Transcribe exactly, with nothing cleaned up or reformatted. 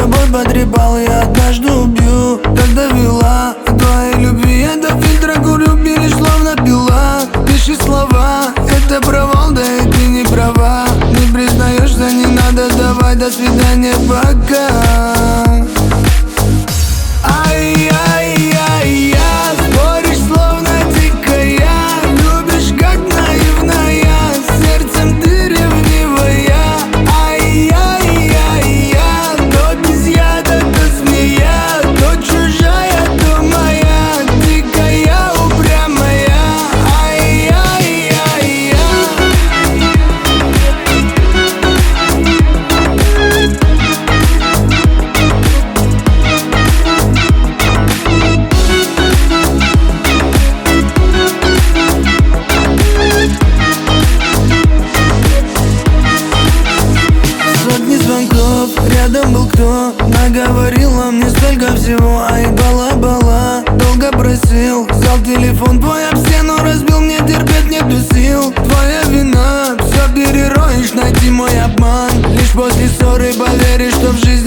тобой потрепал, я однажды убью. Так довела твоей любви, я до фильтра курю, берешь словно пила. Пиши слова, это провал, да и ты не права. Не признаешься, не надо, давай, до свидания, пока. Ай-яй-яй-я, споришь словно дикая, любишь как наивная, сердцем ты ревнивая. Ай-яй-яй-я, то без яда, то змея, то чужая, то моя, дикая, упрямая. Ай-яй-яй-я. Сотни звонков, рядом был кто, наговорила мне столько всего. Ай, бала-бала, долго просил, взял телефон твой об стену, разбил, мне терпеть нету сил. Твоя вина, все перероешь, найти мой обман. Лишь после ссоры поверишь, что в жизни